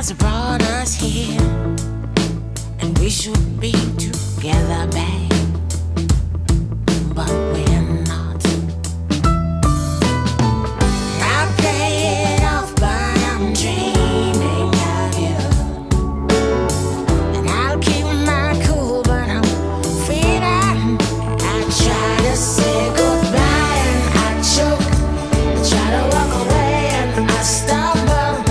has brought us here, and we should be together, babe.